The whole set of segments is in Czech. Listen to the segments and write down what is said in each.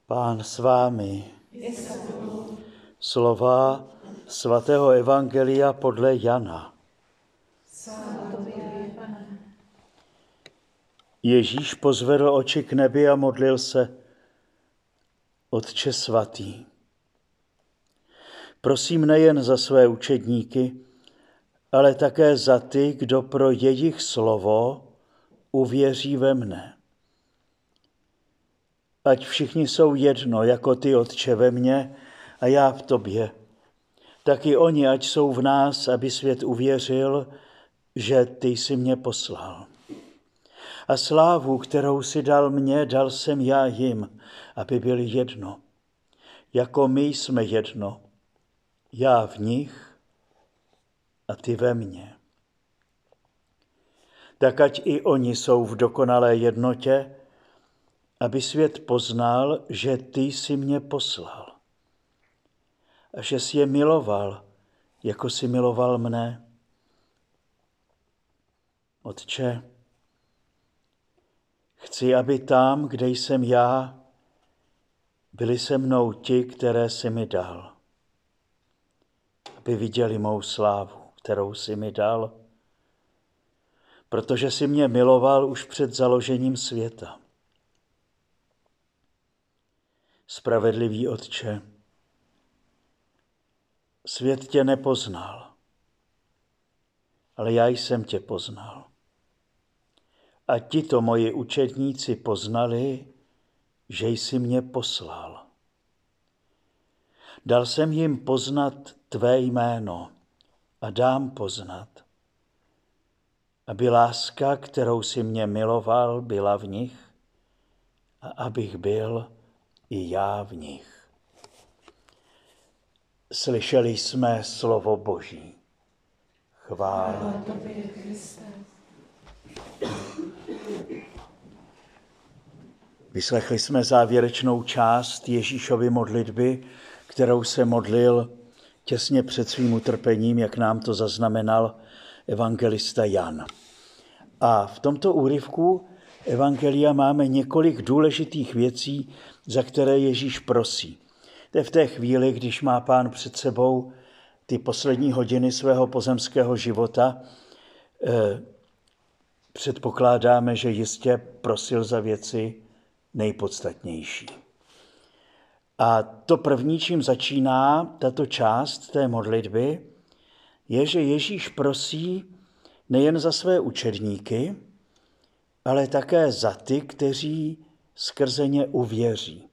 Pán s vámi. Slova svatého evangelia podle Jana. Ježíš pozvedl oči k nebi a modlil se: Otče svatý, prosím nejen za své učedníky, ale také za ty, kdo pro jejich slovo uvěří ve mne. Ať všichni jsou jedno, jako ty, Otče, ve mně a já v tobě. Tak i oni, ať jsou v nás, aby svět uvěřil, že ty jsi mě poslal. A slávu, kterou si dal mně, dal jsem já jim, aby byli jedno. Jako my jsme jedno, já v nich a ty ve mně. Tak ať i oni jsou v dokonalé jednotě, aby svět poznal, že ty jsi mě poslal a že jsi je miloval, jako jsi miloval mne. Otče, chci, aby tam, kde jsem já, byli se mnou ti, které jsi mi dal, aby viděli mou slávu, kterou jsi mi dal, protože jsi mě miloval už před založením světa. Spravedlivý Otče, svět tě nepoznal, ale já jsem tě poznal. A tito moji učedníci poznali, že jsi mě poslal. Dal jsem jim poznat tvé jméno a dám poznat, aby láska, kterou jsi mě miloval, byla v nich a abych byl i já v nich. Slyšeli jsme slovo Boží. Chvála tobě, Kriste. Vyslechli jsme závěrečnou část Ježíšovy modlitby, kterou se modlil těsně před svým utrpením, jak nám to zaznamenal evangelista Jan. A v tomto úryvku evangelia máme několik důležitých věcí, za které Ježíš prosí. To je v té chvíli, když má Pán před sebou ty poslední hodiny svého pozemského života. Předpokládáme, že jistě prosil za věci nejpodstatnější. A to první, čím začíná tato část té modlitby, je, že Ježíš prosí nejen za své učedníky, ale také za ty, kteří skrze ně uvěří.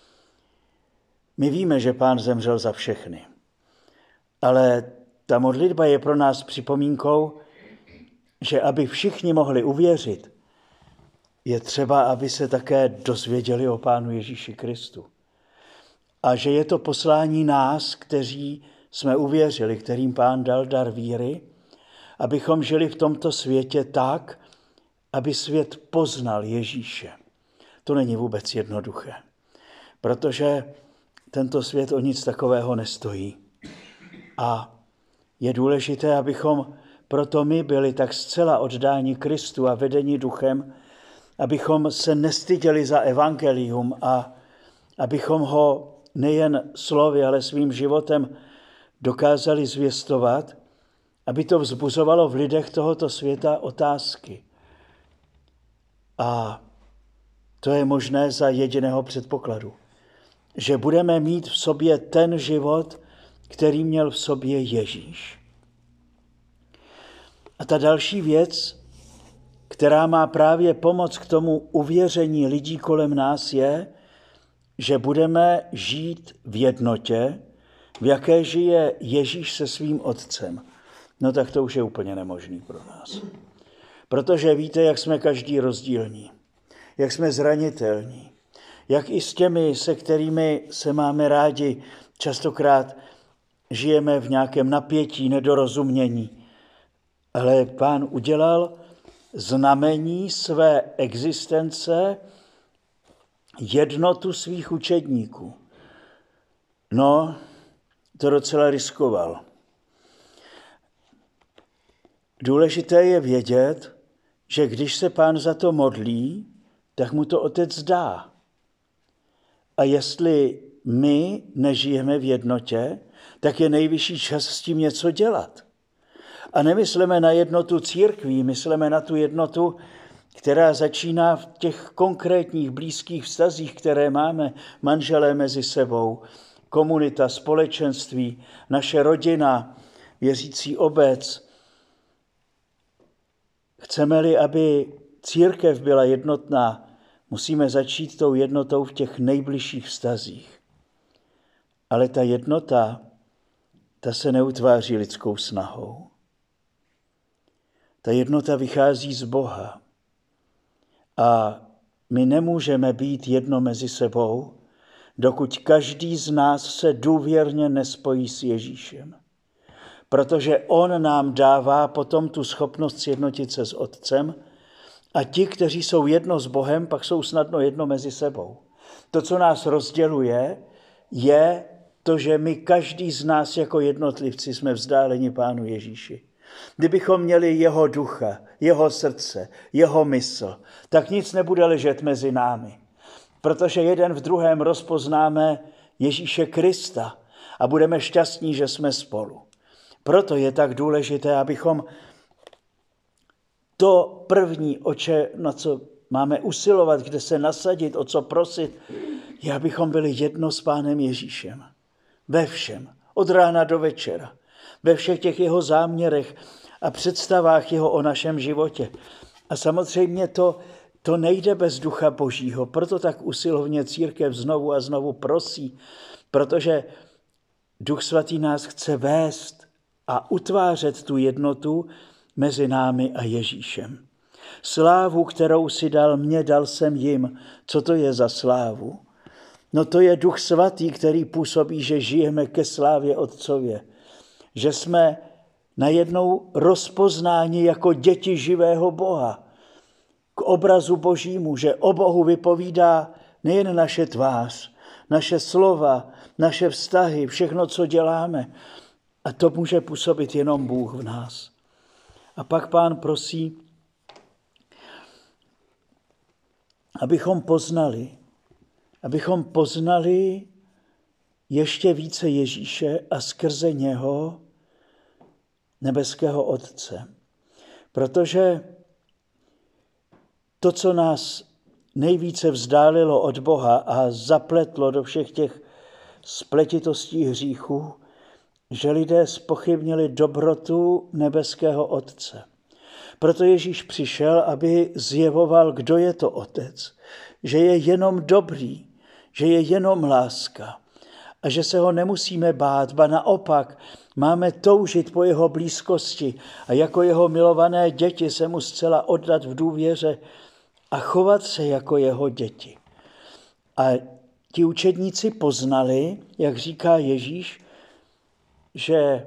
My víme, že Pán zemřel za všechny, ale ta modlitba je pro nás připomínkou, že aby všichni mohli uvěřit, je třeba, aby se také dozvěděli o Pánu Ježíši Kristu. A že je to poslání nás, kteří jsme uvěřili, kterým Pán dal dar víry, abychom žili v tomto světě tak, aby svět poznal Ježíše. To není vůbec jednoduché, protože tento svět o nic takového nestojí. A je důležité, abychom proto my byli tak zcela oddáni Kristu a vedeni duchem, abychom se nestyděli za evangelium a abychom ho nejen slovy, ale svým životem dokázali zvěstovat, aby to vzbuzovalo v lidech tohoto světa otázky. A to je možné za jediného předpokladu, že budeme mít v sobě ten život, který měl v sobě Ježíš. A ta další věc, která má právě pomoct k tomu uvěření lidí kolem nás, je, že budeme žít v jednotě, v jaké žije Ježíš se svým Otcem. No tak to už je úplně nemožný pro nás. Protože víte, jak jsme každý rozdílní, jak jsme zranitelní, jak i s těmi, se kterými se máme rádi, častokrát žijeme v nějakém napětí, nedorozumění. Ale Pán udělal znamení své existence jednotu svých učedníků. No, to docela riskoval. Důležité je vědět, že když se Pán za to modlí, tak mu to Otec dá. A jestli my nežijeme v jednotě, tak je nejvyšší čas s tím něco dělat. A nemyslíme na jednotu církví, myslíme na tu jednotu, která začíná v těch konkrétních blízkých vztazích, které máme, manželé mezi sebou, komunita, společenství, naše rodina, věřící obec. Chceme-li, aby církev byla jednotná, musíme začít tou jednotou v těch nejbližších vztazích. Ale ta jednota, ta se neutváří lidskou snahou. Ta jednota vychází z Boha. A my nemůžeme být jedno mezi sebou, dokud každý z nás se důvěrně nespojí s Ježíšem. Protože on nám dává potom tu schopnost sjednotit se s Otcem a ti, kteří jsou jedno s Bohem, pak jsou snadno jedno mezi sebou. To, co nás rozděluje, je to, že my každý z nás jako jednotlivci jsme vzdáleni Pánu Ježíši. Kdybychom měli jeho ducha, jeho srdce, jeho mysl, tak nic nebude ležet mezi námi. Protože jeden v druhém rozpoznáme Ježíše Krista a budeme šťastní, že jsme spolu. Proto je tak důležité, abychom to první, na co máme usilovat, kde se nasadit, o co prosit, je, abychom byli jedno s Pánem Ježíšem. Ve všem, od rána do večera. Ve všech těch jeho záměrech a představách jeho o našem životě. A samozřejmě to nejde bez Ducha Božího, proto tak usilovně církev znovu a znovu prosí, protože Duch Svatý nás chce vést a utvářet tu jednotu mezi námi a Ježíšem. Slávu, kterou si dal mně, dal jsem jim. Co to je za slávu? No to je Duch Svatý, který působí, že žijeme ke slávě Otcově. Že jsme najednou rozpoznáni jako děti živého Boha. K obrazu Božímu, že o Bohu vypovídá nejen naše tvář, naše slova, naše vztahy, všechno, co děláme. A to může působit jenom Bůh v nás. A pak Pán prosí, abychom poznali ještě více Ježíše a skrze něho nebeského Otce. Protože to, co nás nejvíce vzdálilo od Boha a zapletlo do všech těch spletitostí hříchů, že lidé zpochybnili dobrotu nebeského Otce. Proto Ježíš přišel, aby zjevoval, kdo je to Otec, že je jenom dobrý, že je jenom láska a že se ho nemusíme bát, ba naopak máme toužit po jeho blízkosti a jako jeho milované děti se mu zcela oddat v důvěře a chovat se jako jeho děti. A ti učedníci poznali, jak říká Ježíš, že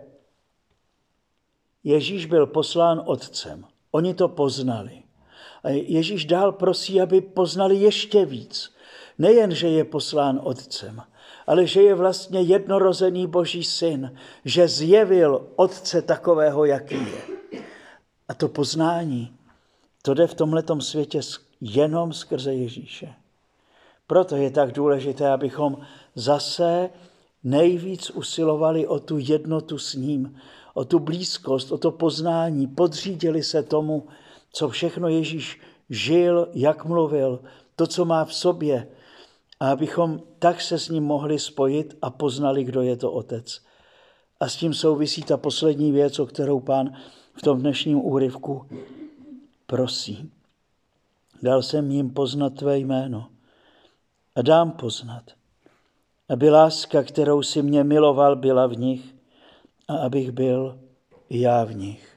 Ježíš byl poslán Otcem. Oni to poznali. A Ježíš dál prosí, aby poznali ještě víc. Nejen, že je poslán Otcem, ale že je vlastně jednorozený Boží syn, že zjevil Otce takového, jaký je. A to poznání, to jde v tomhletom světě jenom skrze Ježíše. Proto je tak důležité, abychom zase nejvíc usilovali o tu jednotu s ním, o tu blízkost, o to poznání, podřídili se tomu, co všechno Ježíš žil, jak mluvil, to, co má v sobě, a abychom tak se s ním mohli spojit a poznali, kdo je to Otec. A s tím souvisí ta poslední věc, o kterou Pán v tom dnešním úryvku prosí. Dal jsem jim poznat tvé jméno a dám poznat, aby láska, kterou si mě miloval, byla v nich a abych byl i já v nich.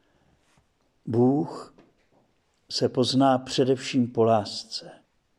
Bůh se pozná především po lásce.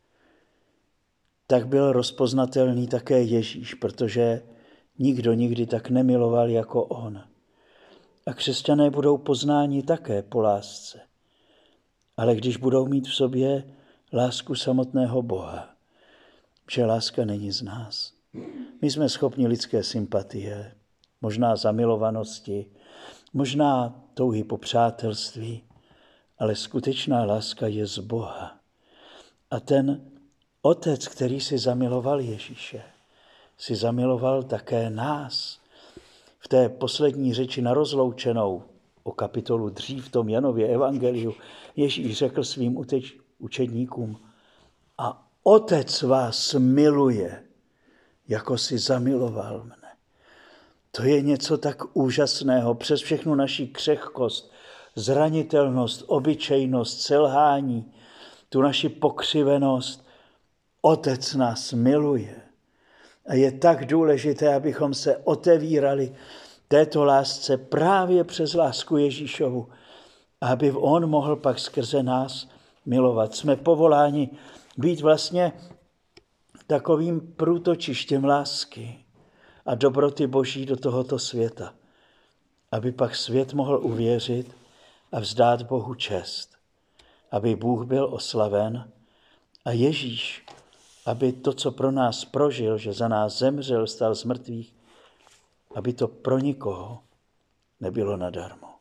Tak byl rozpoznatelný také Ježíš, protože nikdo nikdy tak nemiloval jako on. A křesťané budou poznáni také po lásce. Ale když budou mít v sobě lásku samotného Boha, že láska není z nás. My jsme schopni lidské sympatie, možná zamilovanosti, možná touhy po přátelství, ale skutečná láska je z Boha. A ten Otec, který si zamiloval Ježíše, si zamiloval také nás. V té poslední řeči na rozloučenou, o kapitolu dřív v tom Janově evangeliu, Ježíš řekl svým učedníkům: a Otec vás miluje, jako si zamiloval mne. To je něco tak úžasného přes všechnu naši křehkost, zranitelnost, obyčejnost, selhání, tu naši pokřivenost. Otec nás miluje. A je tak důležité, abychom se otevírali této lásce právě přes lásku Ježíšovu, aby on mohl pak skrze nás milovat. Jsme povoláni být vlastně takovým průtočištěm lásky a dobroty Boží do tohoto světa, aby pak svět mohl uvěřit a vzdát Bohu čest, aby Bůh byl oslaven a Ježíš, aby to, co pro nás prožil, že za nás zemřel, stal z mrtvých, aby to pro nikoho nebylo nadarmo.